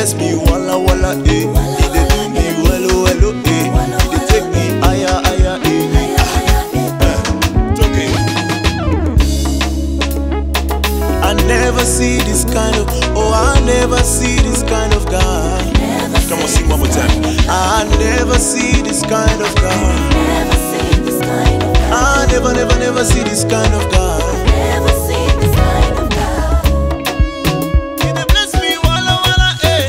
bless me, walla walla, eh. He dey do me wello wello, eh. He dey take me higher higher, eh. It's okay. I never see this kind of, oh I never see this kind of God. Come on, sing one more time. I never see this kind of God. I never see this kind of God. He dey bless me, walla walla, eh.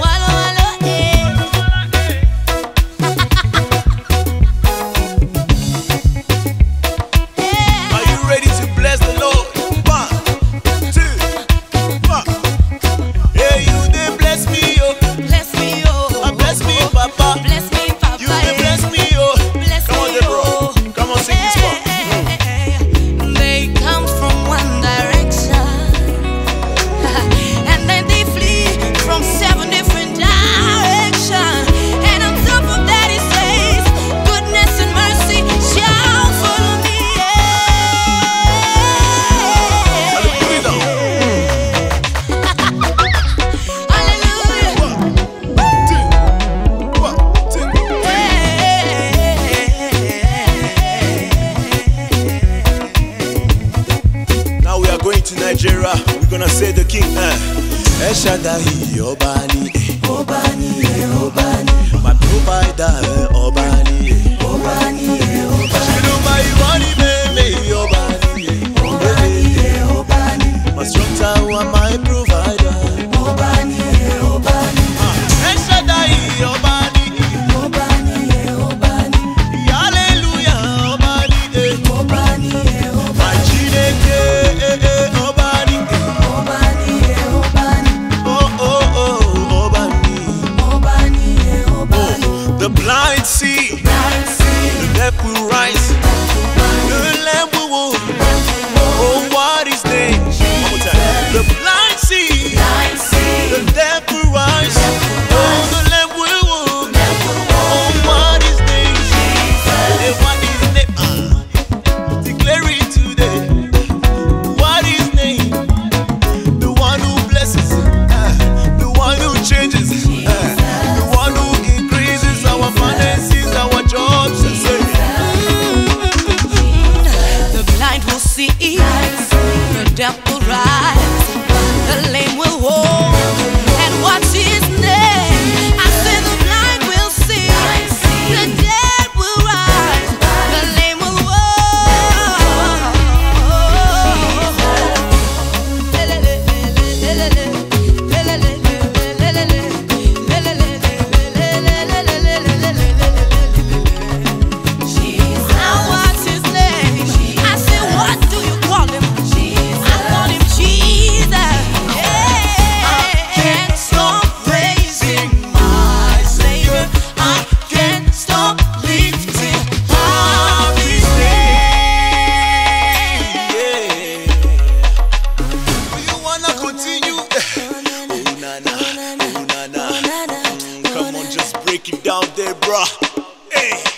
Are you ready to bless the Lord? 1, 2, 4. Hey, you dey bless me, oh. Bless me, oh. Bless me, Papa. Bless me, Papa. You dey bless me, oh. Bless Come on, me, Deborah. oh. Come on, sing this part. They come from one direction and then they flee from 7 different directions. And on top of that it says, goodness and mercy shall follow me. Hallelujah. 1, 2, 1, 2. Now we are going to Nigeria. We're gonna say the king. El Shaddai, Obani, Obani, Obani. My provider, Obani, Obani, Obani. You know my money, baby, Obani, Obani, Obani. My strong tower, my provider, Obani, Obani. El Shaddai, Obani, Obani, Obani. Hallelujah, Obani, Obani, Obani. My Chineke, Obani, Obani, Obani. Oh, oh, oh, Obani, Obani, Obani. The blind see, the deaf will rise, the lamb will walk. Oh, what is name? One more time. The blind see, the deaf will rise, oh, the lamb will walk. Oh, what is name? Hey, what is name? Declare it today. What is name? The one who blesses, the one who changes, the one who increases our finances, our jobs. The blind will see, the deaf will rise, the lame will walk. And what's his name? I said the blind will see, the deaf will rise, the lame will Now what's his name? I said, what do you call him? I call him Jesus. I can't stop praising my Savior. I can't stop lifting up his Yeah. Do you wanna continue? Oh na na, oh na na. Come on, just break it down there, bruh. Hey.